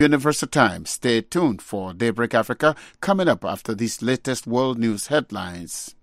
Universal Time. Stay tuned for Daybreak Africa coming up after these latest world news headlines.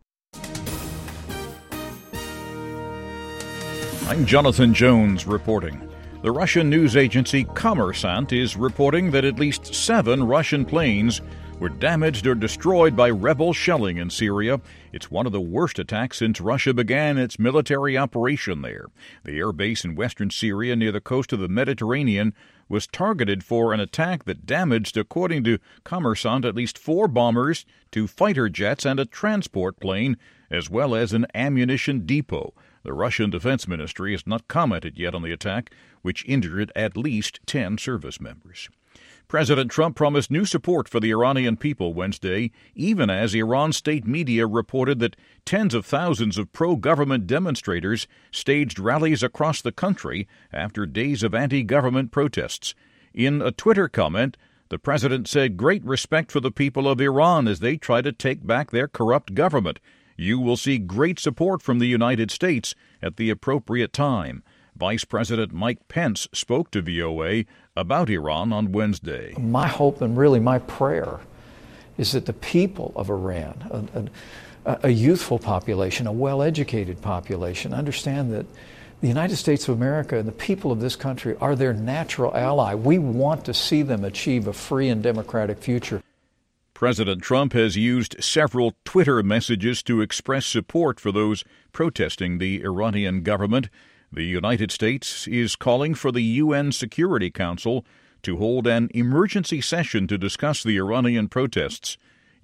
I'm Jonathan Jones reporting. The Russian news agency Kommersant is reporting that at least 7 Russian planes were damaged or destroyed by rebel shelling in Syria. It's one of the worst attacks since Russia began its military operation there. The air base in western Syria near the coast of the Mediterranean was targeted for an attack that damaged, according to Kommersant, at least 4 bombers, 2 fighter jets, and a transport plane, as well as an ammunition depot. The Russian Defense Ministry has not commented yet on the attack, which injured at least 10 service members. President Trump promised new support for the Iranian people Wednesday, even as Iran state media reported that tens of thousands of pro-government demonstrators staged rallies across the country after days of anti-government protests. In a Twitter comment, the president said great respect for the people of Iran as they try to take back their corrupt government. You will see great support from the United States at the appropriate time. Vice President Mike Pence spoke to VOA about Iran on Wednesday. My hope and really my prayer is that the people of Iran, a youthful population, a well-educated population, understand that the United States of America and the people of this country are their natural ally. We want to see them achieve a free and democratic future. President Trump has used several Twitter messages to express support for those protesting the Iranian government. The United States is calling for the UN Security Council to hold an emergency session to discuss the Iranian protests.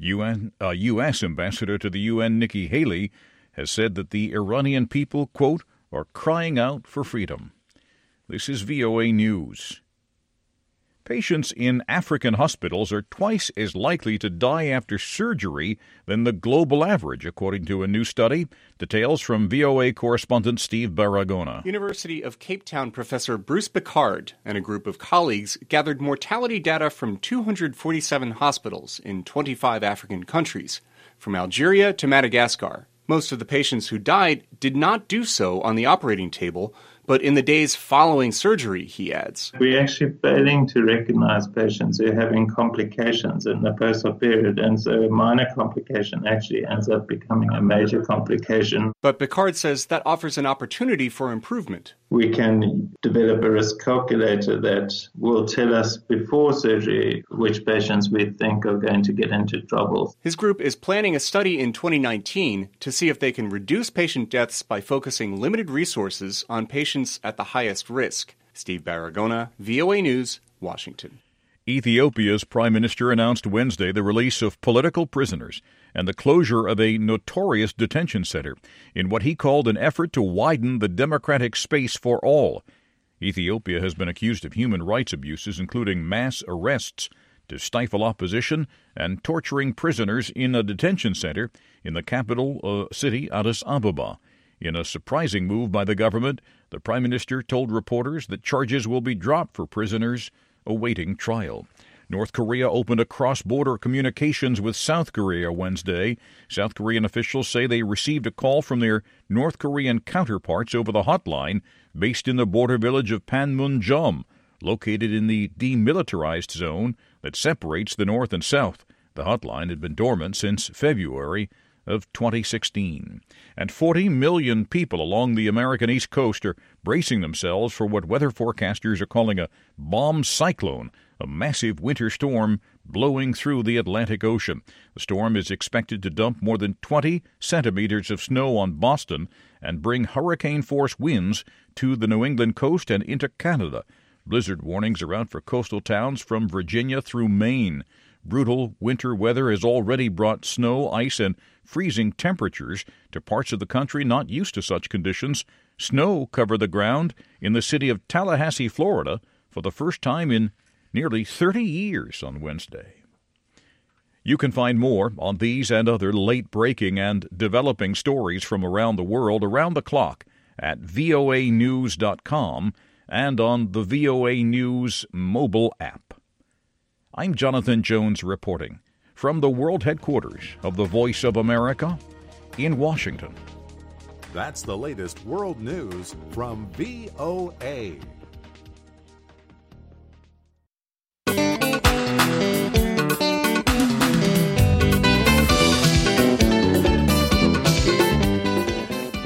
U.S. Ambassador to the UN, Nikki Haley, has said that the Iranian people, quote, are crying out for freedom. This is VOA News. Patients in African hospitals are twice as likely to die after surgery than the global average, according to a new study. Details from VOA correspondent Steve Baragona. University of Cape Town professor Bruce Picard and a group of colleagues gathered mortality data from 247 hospitals in 25 African countries, from Algeria to Madagascar. Most of the patients who died did not do so on the operating table, but in the days following surgery, he adds. We're actually failing to recognize patients who are having complications in the post-op period, and so a minor complication actually ends up becoming a major complication. But Picard says that offers an opportunity for improvement. We can develop a risk calculator that will tell us before surgery which patients we think are going to get into trouble. His group is planning a study in 2019 to see if they can reduce patient deaths by focusing limited resources on patients at the highest risk. Steve Baragona, VOA News, Washington. Ethiopia's prime minister announced Wednesday the release of political prisoners and the closure of a notorious detention center in what he called an effort to widen the democratic space for all. Ethiopia has been accused of human rights abuses, including mass arrests to stifle opposition and torturing prisoners in a detention center in the capital city, Addis Ababa. In a surprising move by the government, the prime minister told reporters that charges will be dropped for prisoners awaiting trial. North Korea opened a cross-border communications with South Korea Wednesday. South Korean officials say they received a call from their North Korean counterparts over the hotline based in the border village of Panmunjom, located in the demilitarized zone that separates the North and South. The hotline had been dormant since February of 2016. And 40 million people along the American East Coast are bracing themselves for what weather forecasters are calling a bomb cyclone, a massive winter storm blowing through the Atlantic Ocean. The storm is expected to dump more than 20 centimeters of snow on Boston and bring hurricane-force winds to the New England coast and into Canada. Blizzard warnings are out for coastal towns from Virginia through Maine. Brutal winter weather has already brought snow, ice, and freezing temperatures to parts of the country not used to such conditions. Snow covered the ground in the city of Tallahassee, Florida, for the first time in nearly 30 years on Wednesday. You can find more on these and other late-breaking and developing stories from around the world around the clock at voanews.com and on the VOA News mobile app. I'm Jonathan Jones reporting from the world headquarters of the Voice of America in Washington. That's the latest world news from VOA.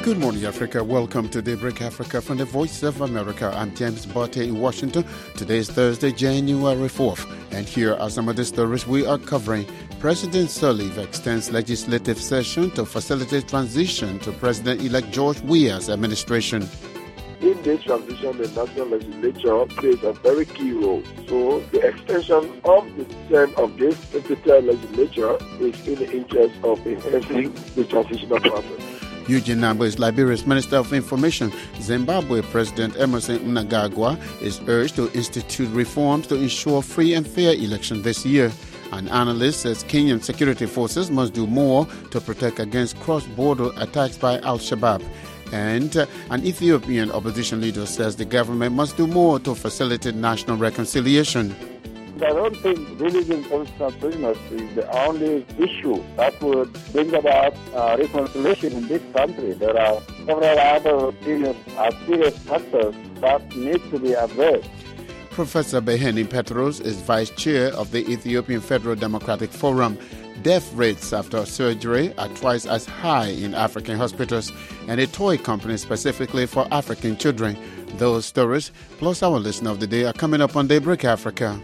Good morning, Africa. Welcome to Daybreak Africa from the Voice of America. I'm James Botte in Washington. Today is Thursday, January 4th. And here are some of the stories we are covering. President Sirleaf extends legislative session to facilitate transition to President-elect George Weah's administration. In this transition, the National Legislature plays a very key role. So the extension of the term of this 50th legislature is in the interest of enhancing the transitional process. Eugene Nambwe is Liberia's Minister of Information. Zimbabwe President Emmerson Mnangagwa is urged to institute reforms to ensure free and fair election this year. An analyst says Kenyan security forces must do more to protect against cross-border attacks by Al-Shabaab. And an Ethiopian opposition leader says the government must do more to facilitate national reconciliation. I don't think religion is the only issue that would bring about reconciliation in this country. There are several other serious factors that need to be addressed. Professor Beheni Petros is vice chair of the Ethiopian Federal Democratic Forum. Death rates after surgery are twice as high in African hospitals, and a toy company specifically for African children. Those stories, plus our listener of the day, are coming up on Daybreak Africa.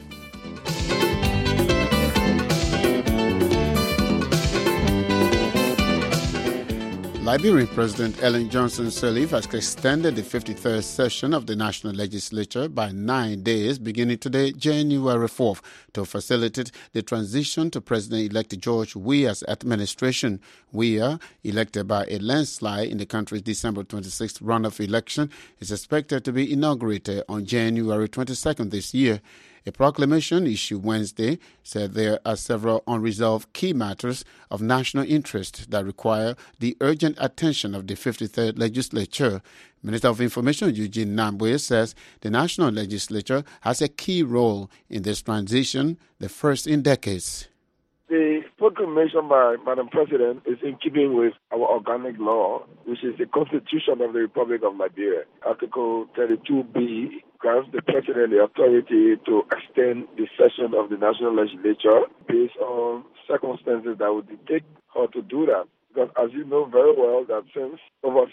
Liberian President Ellen Johnson Sirleaf has extended the 53rd session of the National Legislature by 9 days, beginning today, January 4th, to facilitate the transition to President-elect George Weah's administration. Weah, elected by a landslide in the country's December 26th runoff election, is expected to be inaugurated on January 22nd this year. A proclamation issued Wednesday said there are several unresolved key matters of national interest that require the urgent attention of the 53rd legislature. Minister of Information Eugene Nambwe says the National Legislature has a key role in this transition, the first in decades. The proclamation by Madam President is in keeping with our organic law, which is the Constitution of the Republic of Liberia. Article 32B grants the President the authority to extend the session of the National Legislature based on circumstances that would dictate how to do that. Because as you know very well that since over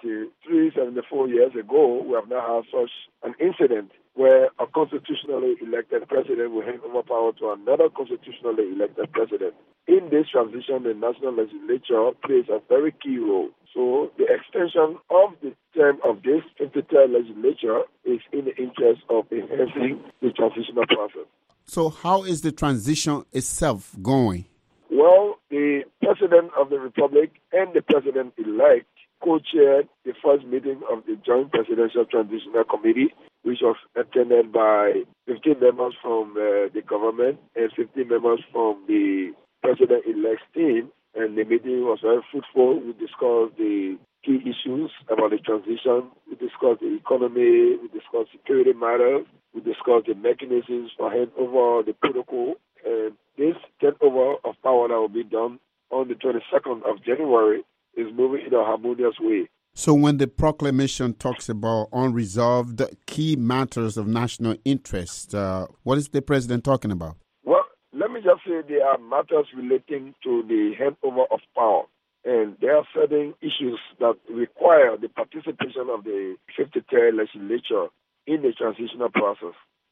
74 years ago, we have now had such an incident where a constitutionally elected president will hand over power to another constitutionally elected president. In this transition, the National Legislature plays a very key role. So the extension of the term of this 53rd legislature is in the interest of enhancing the transitional process. So how is the transition itself going? Well, the President of the Republic and the President-elect co-chaired the first meeting of the Joint Presidential Transitional Committee, which was attended by 15 members from the government and 15 members from the President-elect's team. And the meeting was very fruitful. We discussed the key issues about the transition. We discussed the economy. We discussed security matters. We discussed the mechanisms for handover the protocol. And this turnover of power that will be done on the 22nd of January is moving in a harmonious way. So when the proclamation talks about unresolved key matters of national interest, what is the president talking about? Well, let me just say there are matters relating to the handover of power. And there are certain issues that require the participation of the 53rd legislature in the transitional process.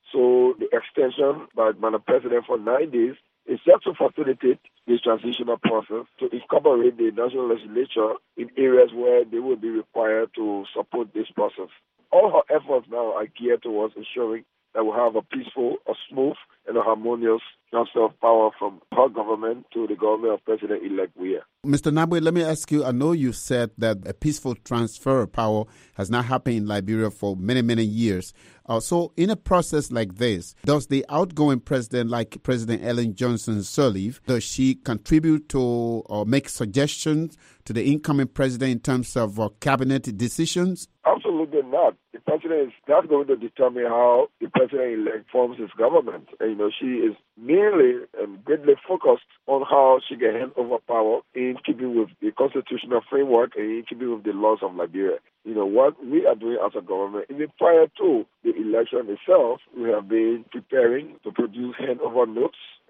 So the extension by Madam President for 9 days is just to facilitate this transitional process, to incorporate the National Legislature in areas where they will be required to support this process. All her efforts now are geared towards ensuring that we have a peaceful, a smooth, and a harmonious transfer of power from her government to the government of President-elect Weah. Mr. Nambwe, let me ask you, I know you said that a peaceful transfer of power has not happened in Liberia for many, many years. So in a process like this, does the outgoing president, like President Ellen Johnson Sirleaf, does she contribute to or make suggestions to the incoming president in terms of cabinet decisions? Absolutely not. The president is not going to determine how the president-elect forms his government. And, she is merely and greatly focused on how she can hand over power in keeping with the constitutional framework and in keeping with the laws of Liberia. What we are doing as a government, even prior to the election itself, we have been preparing to produce handover notes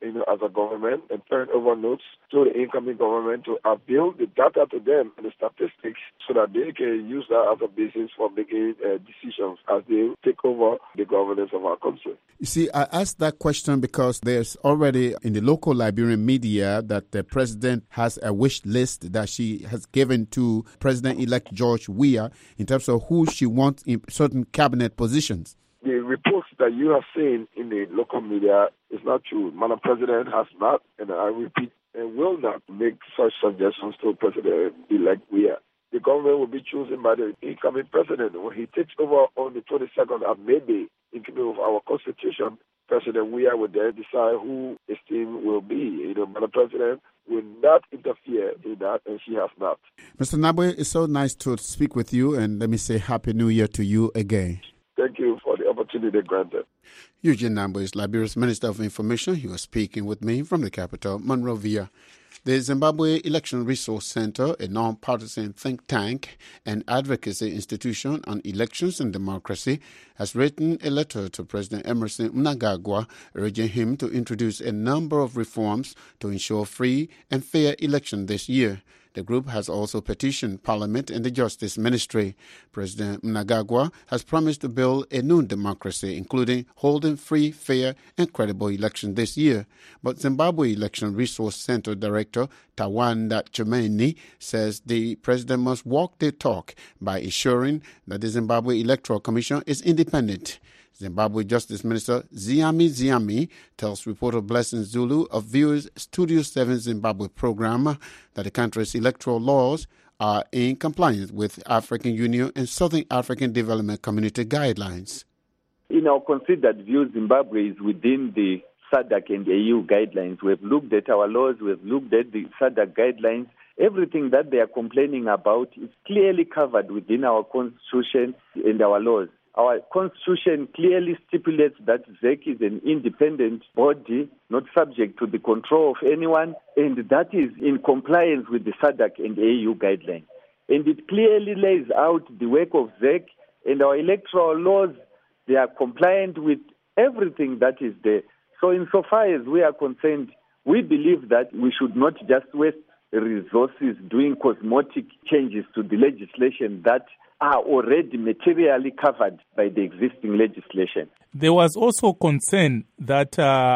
as a government and turn over notes to the incoming government to appeal the data to them and the statistics so that they can use that as a basis for making decisions as they take over the governance of our country. You see, I asked that question because there's already in the local Liberian media that the president has a wish list that she has given to President-elect George Weah in terms of who she wants in certain cabinet positions. The reports that you have seen in the local media is not true. Madam President has not, and I repeat, and will not make such suggestions to President-elect Weah. The government will be chosen by the incoming president. When he takes over on the 22nd of May, in keeping with our Constitution, President Weah will then decide who his team will be. Madam President will not interfere in that, and she has not. Mr. Nabwe, it's so nice to speak with you, and let me say Happy New Year to you again. Thank you for the opportunity granted. Eugene Nabwe is Liberia's Minister of Information. He was speaking with me from the capital, Monrovia. The Zimbabwe Election Resource Center, a non-partisan think tank and advocacy institution on elections and democracy, has written a letter to President Emmerson Mnangagwa urging him to introduce a number of reforms to ensure free and fair election this year. The group has also petitioned Parliament and the Justice Ministry. President Mnangagwa has promised to build a new democracy, including holding free, fair, and credible elections this year. But Zimbabwe Election Resource Center Director Tawanda Chimeni says the president must walk the talk by ensuring that the Zimbabwe Electoral Commission is independent. Zimbabwe Justice Minister Ziami tells reporter Blessing Zulu of Viewers Studio 7 Zimbabwe program that the country's electoral laws are in compliance with African Union and Southern African Development Community guidelines. In our considered view, Zimbabwe is within the SADC and AU guidelines. We've looked at our laws, we've looked at the SADC guidelines. Everything that they are complaining about is clearly covered within our constitution and our laws. Our constitution clearly stipulates that ZEC is an independent body, not subject to the control of anyone, and that is in compliance with the SADC and AU guidelines. And it clearly lays out the work of ZEC, and our electoral laws, they are compliant with everything that is there. So insofar as we are concerned, we believe that we should not just waste resources doing cosmetic changes to the legislation that are already materially covered by the existing legislation. There was also concern that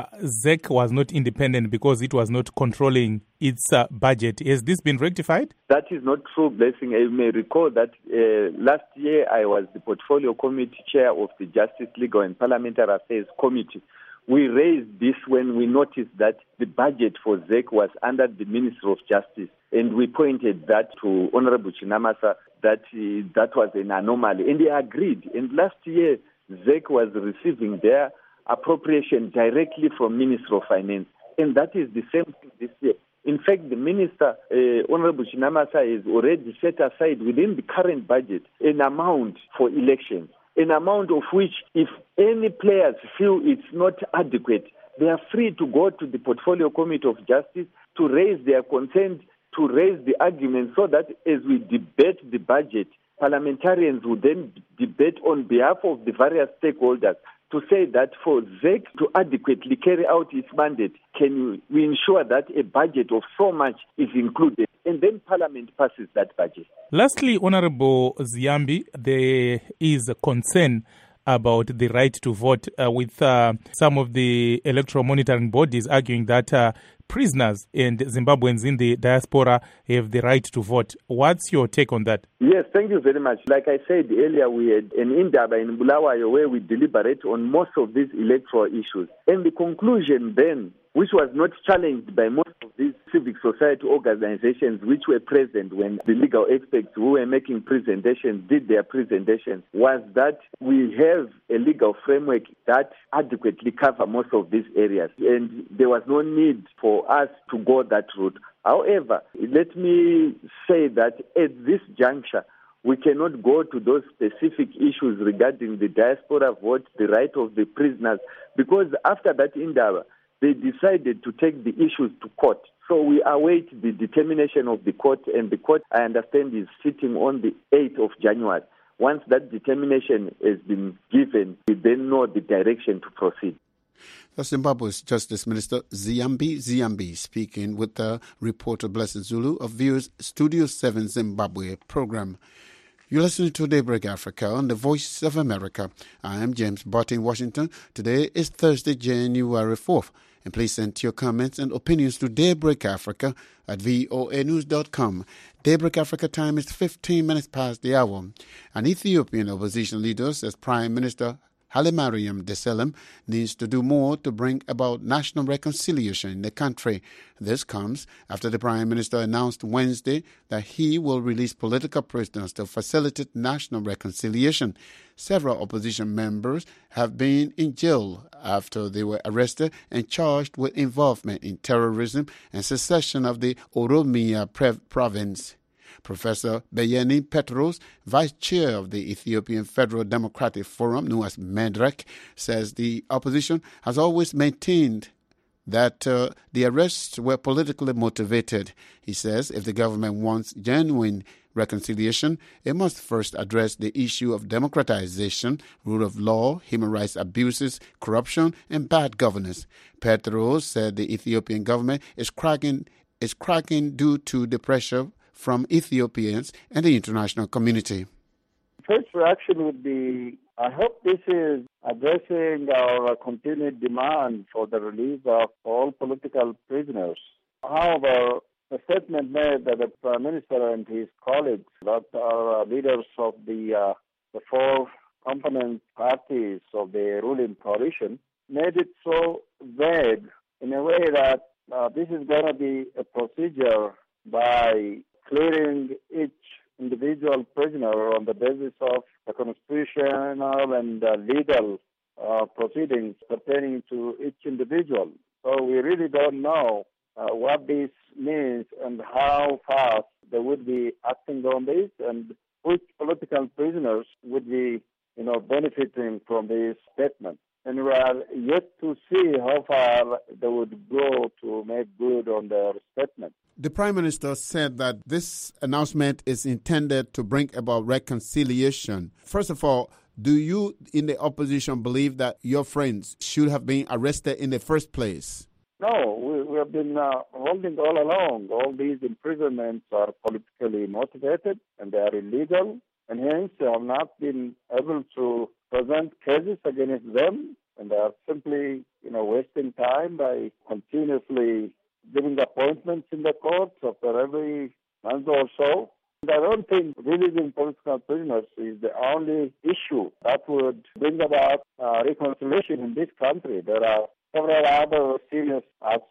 ZEC was not independent because it was not controlling its budget. Has this been rectified? That is not true, Blessing. You may recall that last year I was the Portfolio Committee Chair of the Justice, Legal and Parliamentary Affairs Committee. We raised this when we noticed that the budget for ZEC was under the Ministry of Justice, and we pointed that to Honorable Chinamasa that was an anomaly, and he agreed. And last year, ZEC was receiving their appropriation directly from Ministry of Finance, and that is the same thing this year. In fact, the Minister, Honorable Chinamasa, has already set aside within the current budget an amount for elections, an amount of which, if any players feel it's not adequate, they are free to go to the Portfolio Committee of Justice to raise their concerns, to raise the argument, so that as we debate the budget, parliamentarians will then debate on behalf of the various stakeholders to say that for ZEC to adequately carry out its mandate, can we ensure that a budget of so much is included, and then Parliament passes that budget. Lastly, Honorable Ziambi, there is a concern about the right to vote with some of the electoral monitoring bodies arguing that prisoners and Zimbabweans in the diaspora have the right to vote. What's your take on that? Yes, thank you very much. Like I said earlier, we had an Indaba in Bulawayo where we deliberate on most of these electoral issues. And the conclusion then, which was not challenged by most of these civic society organizations which were present when the legal experts who were making presentations did their presentations, was that we have a legal framework that adequately covers most of these areas. And there was no need for us to go that route. However, let me say that at this juncture, we cannot go to those specific issues regarding the diaspora vote, the right of the prisoners, because after that Indaba, they decided to take the issues to court. So we await the determination of the court, and the court, I understand, is sitting on the 8th of January. Once that determination has been given, we then know the direction to proceed. The Zimbabwe's Justice Minister Ziyambi speaking with the reporter Blessing Zulu of View's Studio 7 Zimbabwe program. You're listening to Daybreak Africa on the Voice of America. I am James Butt in Washington. Today is Thursday, January 4th. And please send your comments and opinions to Daybreak Africa at voanews.com. Daybreak Africa time is 15 minutes past the hour. An Ethiopian opposition leader says Prime Minister Hailemariam Desalegn needs to do more to bring about national reconciliation in the country. This comes after the Prime Minister announced Wednesday that he will release political prisoners to facilitate national reconciliation. Several opposition members have been in jail after they were arrested and charged with involvement in terrorism and secession of the Oromia province. Professor Beyeni Petros, vice chair of the Ethiopian Federal Democratic Forum, known as MEDREC, says the opposition has always maintained that the arrests were politically motivated. He says if the government wants genuine reconciliation, it must first address the issue of democratization, rule of law, human rights abuses, corruption, and bad governance. Petros said the Ethiopian government is cracking due to the pressure from Ethiopians and the international community. First reaction would be, I hope this is addressing our continued demand for the release of all political prisoners. However, the statement made by the Prime Minister and his colleagues, that are leaders of the four component parties of the ruling coalition, made it so vague in a way that this is going to be a procedure by clearing each individual prisoner on the basis of the constitutional and legal proceedings pertaining to each individual. So we really don't know what this means and how fast they would be acting on this and which political prisoners would be, benefiting from this statement. And we are yet to see how far they would go to make good on their statement. The Prime Minister said that this announcement is intended to bring about reconciliation. First of all, do you in the opposition believe that your friends should have been arrested in the first place? No, we have been holding all along. All these imprisonments are politically motivated and they are illegal, and hence they have not been able to present cases against them, and they are simply, wasting time by continuously giving appointments in the courts after every month or so. And I don't think releasing political prisoners is the only issue that would bring about reconciliation in this country. There are several other serious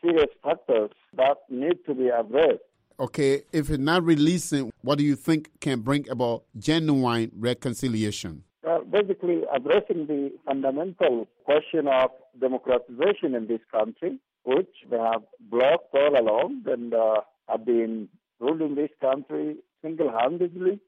factors that need to be addressed. Okay, if it's not releasing, what do you think can bring about genuine reconciliation? Basically, addressing the fundamental question of democratization in this country, which they have blocked all along and have been ruling this country single-handedly.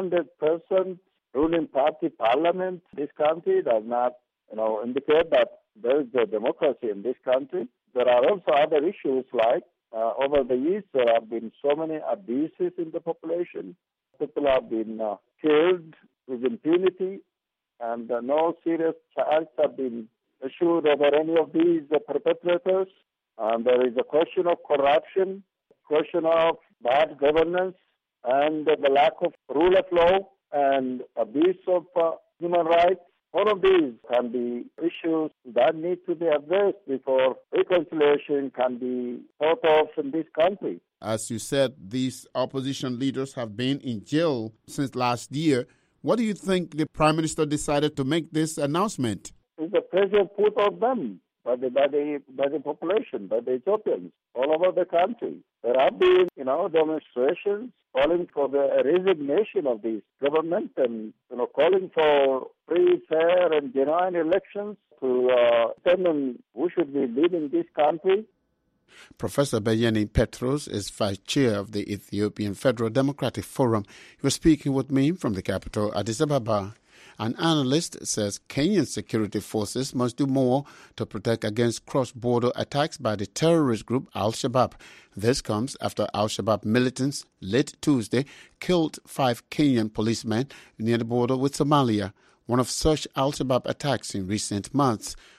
100% ruling party parliament in this country does not, indicate that there is a democracy in this country. There are also other issues like over the years there have been so many abuses in the population. People have been killed with impunity, and no serious charges have been issued over any of these perpetrators. And there is a question of corruption, question of bad governance, and the lack of rule of law and abuse of human rights. All of these can be issues that need to be addressed before reconciliation can be thought of in this country. As you said, these opposition leaders have been in jail since last year. What do you think the Prime Minister decided to make this announcement? It's a pressure put on them by the population, by the Ethiopians all over the country. There have been, demonstrations calling for the resignation of this government and, calling for free, fair, and genuine elections to determine who should be leading this country. Professor Beyeni Petros is vice chair of the Ethiopian Federal Democratic Forum. He was speaking with me from the capital, Addis Ababa. An analyst says Kenyan security forces must do more to protect against cross-border attacks by the terrorist group Al-Shabaab. This comes after Al-Shabaab militants late Tuesday killed 5 Kenyan policemen near the border with Somalia, one of such Al-Shabaab attacks in recent months.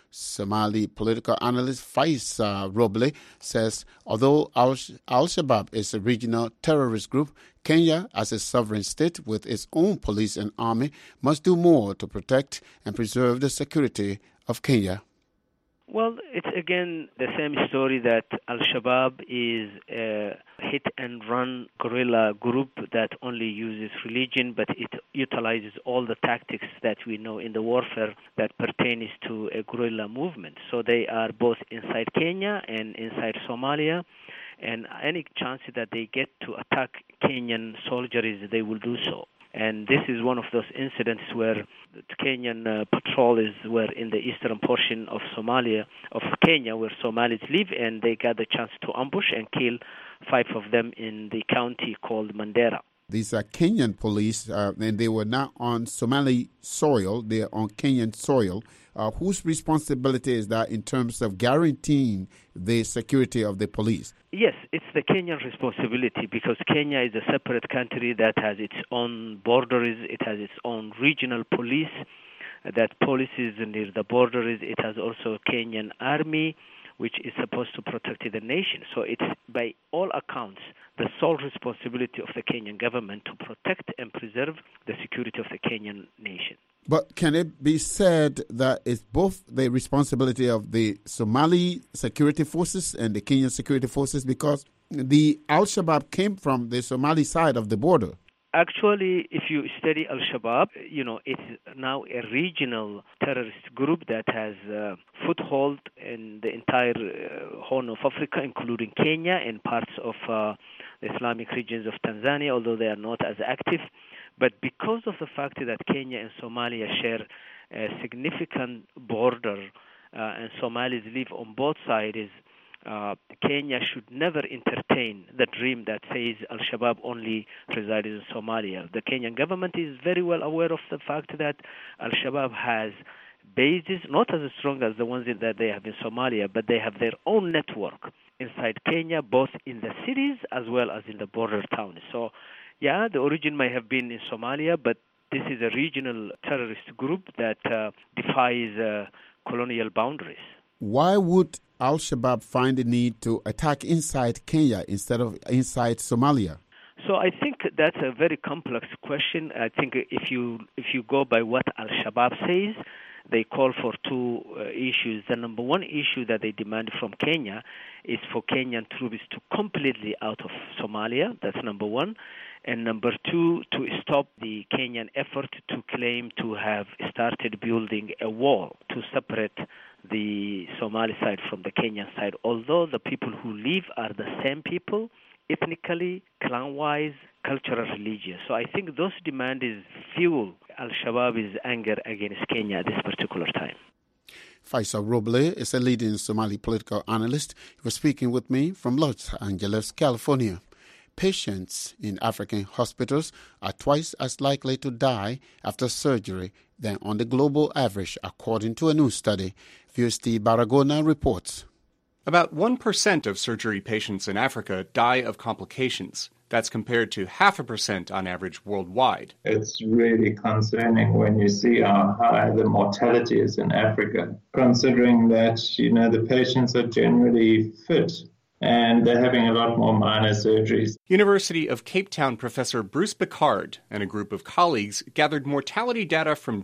Somali political analyst Faisal Roble says although Al-Shabaab is a regional terrorist group, Kenya, as a sovereign state with its own police and army, must do more to protect and preserve the security of Kenya. Well, it's again the same story that Al-Shabaab is a hit-and-run guerrilla group that only uses religion, but it utilizes all the tactics that we know in the warfare that pertains to a guerrilla movement. So they are both inside Kenya and inside Somalia, and any chance that they get to attack Kenyan soldiers, they will do so. And this is one of those incidents where the Kenyan patrol were in the eastern portion of Kenya, where Somalis live, and they got the chance to ambush and kill 5 of them in the county called Mandera. These are Kenyan police, and they were not on Somali soil, they're on Kenyan soil. Whose responsibility is that in terms of guaranteeing the security of the police? Yes, it's the Kenyan responsibility because Kenya is a separate country that has its own borders, it has its own regional police that polices near the borders. It has also a Kenyan army which is supposed to protect the nation. So it's by all accounts the sole responsibility of the Kenyan government to protect and preserve the security of the Kenyan nation. But can it be said that it's both the responsibility of the Somali security forces and the Kenyan security forces because the Al-Shabaab came from the Somali side of the border? Actually, if you study Al-Shabaab, it's now a regional terrorist group that has foothold in the entire Horn of Africa, including Kenya and parts of the Islamic regions of Tanzania, although they are not as active. But because of the fact that Kenya and Somalia share a significant border and Somalis live on both sides, Kenya should never entertain the dream that says Al-Shabaab only resides in Somalia. The Kenyan government is very well aware of the fact that Al-Shabaab has bases, not as strong as the ones that they have in Somalia, but they have their own network inside Kenya, both in the cities as well as in the border towns. So, yeah, the origin may have been in Somalia, but this is a regional terrorist group that defies colonial boundaries. Why would Al-Shabaab find the need to attack inside Kenya instead of inside Somalia? So I think that's a very complex question. I think if you go by what Al-Shabaab says, they call for 2 issues. The number one issue that they demand from Kenya is for Kenyan troops to completely out of Somalia. That's number one. And number 2, to stop the Kenyan effort to claim to have started building a wall to separate the Somali side from the Kenyan side. Although the people who live are the same people, ethnically, clan-wise, cultural, religious. So I think those demands fuel Al-Shabaab's anger against Kenya at this particular time. Faisal Roble is a leading Somali political analyst. He was speaking with me from Los Angeles, California. Patients in African hospitals are twice as likely to die after surgery than on the global average, according to a new study. Steve Baragona reports. About 1% of surgery patients in Africa die of complications. That's compared to 0.5% on average worldwide. It's really concerning when you see how high the mortality is in Africa, considering that, the patients are generally fit and they're having a lot more minor surgeries. University of Cape Town professor Bruce Picard and a group of colleagues gathered mortality data from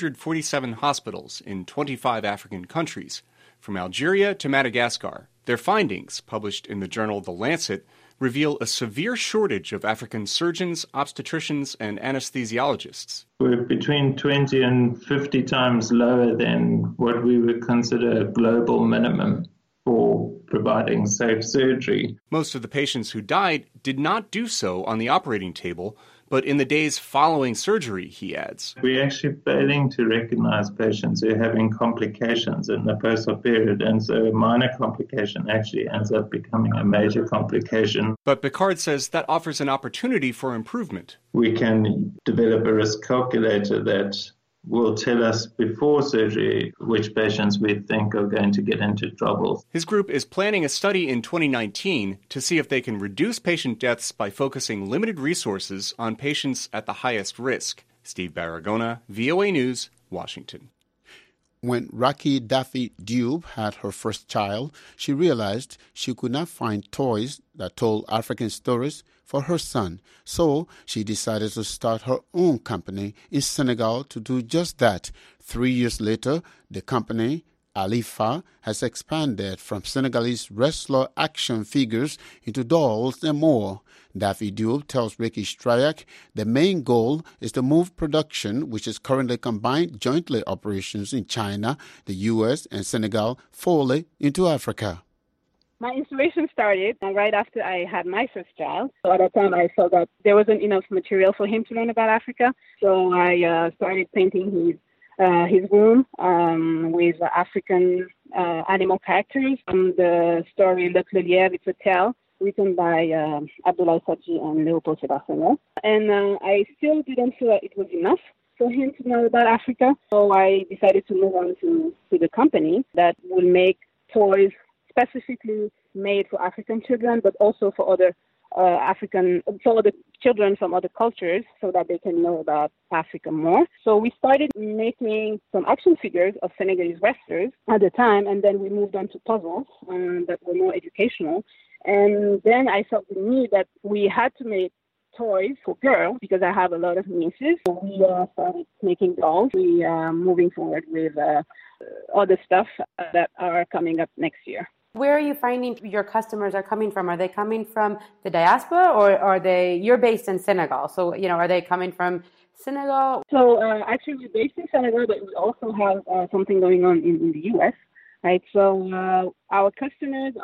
247 hospitals in 25 African countries, from Algeria to Madagascar. Their findings, published in the journal The Lancet, reveal a severe shortage of African surgeons, obstetricians, and anesthesiologists. We're between 20 and 50 times lower than what we would consider a global minimum for providing safe surgery. Most of the patients who died did not do so on the operating table, but in the days following surgery, he adds. We're actually failing to recognize patients who are having complications in the post-op period, and so a minor complication actually ends up becoming a major complication. But Picard says that offers an opportunity for improvement. We can develop a risk calculator that will tell us before surgery which patients we think are going to get into trouble. His group is planning a study in 2019 to see if they can reduce patient deaths by focusing limited resources on patients at the highest risk. Steve Baragona, VOA News, Washington. When Raki Daffy Dube had her first child, she realized she could not find toys that told African stories for her son. So she decided to start her own company in Senegal to do just that. 3 years later, the company, Alifa, has expanded from Senegalese wrestler action figures into dolls and more. Daffy Dube tells Ricky Strayak the main goal is to move production, which is currently combined jointly operations in China, the U.S., and Senegal, fully into Africa. My inspiration started right after I had my first child. So at that time, I saw that there wasn't enough material for him to learn about Africa. So I started painting his room with African animal characters. The story Le Clelière, it's a tale written by Abdoulaye Sadji and Léopold Sédar Senghor. And I still didn't feel that it was enough for him to know about Africa. So I decided to move on to the company that will make toys specifically made for African children, but also for other other children from other cultures, so that they can know about Africa more. So we started making some action figures of Senegalese wrestlers at the time, and then we moved on to puzzles that were more educational. And then I felt the need that we had to make toys for girls because I have a lot of nieces. So we started making dolls. We are moving forward with other stuff that are coming up next year. Where are you finding your customers are coming from? Are they coming from the diaspora, or you're based in Senegal? So, are they coming from Senegal? So actually we're based in Senegal, but we also have something going on in the U.S., right? So our customers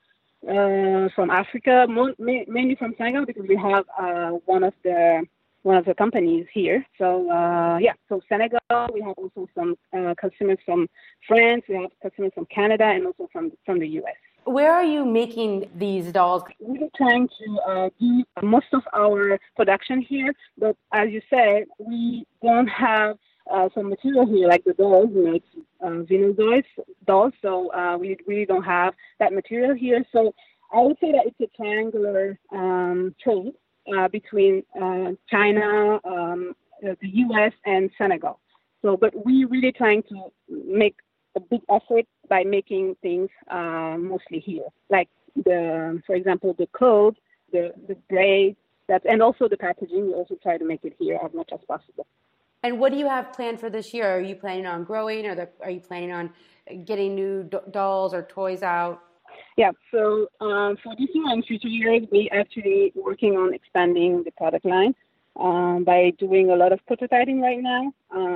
are from Africa, mainly from Senegal, because we have one of the companies here. So so Senegal, we have also some customers from France, we have customers from Canada, and also from the US. Where are you making these dolls? We're trying to do most of our production here, but as you said, we don't have some material here, like the dolls, we make vinyl dolls, so we really don't have that material here. So I would say that it's a triangular trade between China, the U.S., and Senegal. So, but we're really trying to make a big effort by making things mostly here, like for example, the clothes, the braids, and also the packaging. We also try to make it here as much as possible. And what do you have planned for this year? Are you planning on growing, or are you planning on getting new dolls or toys out? Yeah, so for this year and future years, we're actually working on expanding the product line by doing a lot of prototyping right now.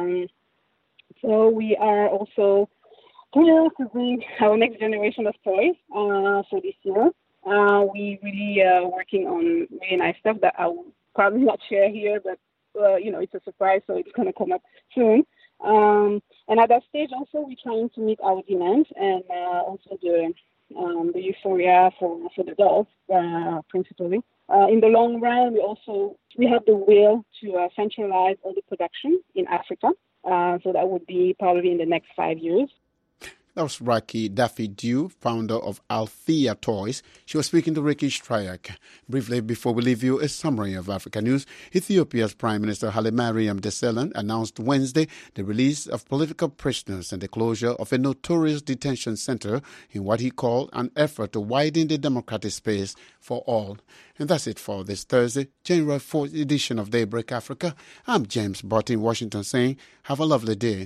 So we are also here to bring our next generation of toys for this year. We really are working on really nice stuff that I will probably not share here, but it's a surprise, so it's going to come up soon. And at that stage, also, we're trying to meet our demands and also the euphoria for the dolls, principally. In the long run, we have the will to centralize all the production in Africa. So that would be probably in the next 5 years. That was Raki Daffy Dube, founder of Althea Toys. She was speaking to Ricky Strayak. Briefly, before we leave you, a summary of Africa news. Ethiopia's Prime Minister Hailemariam Desalegn announced Wednesday the release of political prisoners and the closure of a notorious detention center in what he called an effort to widen the democratic space for all. And that's it for this Thursday, January 4th edition of Daybreak Africa. I'm James Bott in Washington saying, have a lovely day.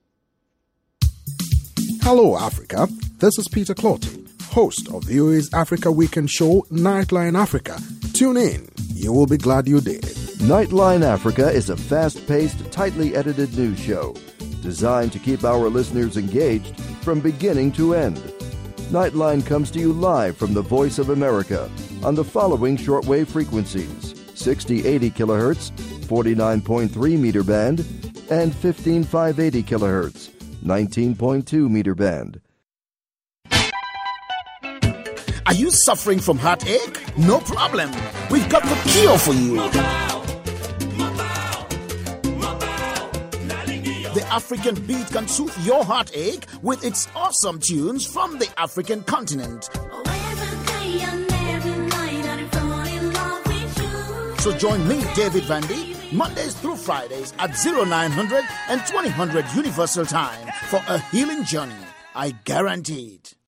Hello, Africa. This is Peter Clotty, host of VOA's Africa Weekend show, Nightline Africa. Tune in. You will be glad you did. Nightline Africa is a fast-paced, tightly edited news show designed to keep our listeners engaged from beginning to end. Nightline comes to you live from the Voice of America on the following shortwave frequencies: 6080 kilohertz, 49.3 meter band, and 15580 kilohertz. 19.2 meter band. Are you suffering from heartache? No problem. We've got the cure for you. The African Beat can soothe your heartache with its awesome tunes from the African continent. So join me, David Vandy, Mondays through Fridays at 0900 and 2000 Universal Time for a healing journey. I guarantee it.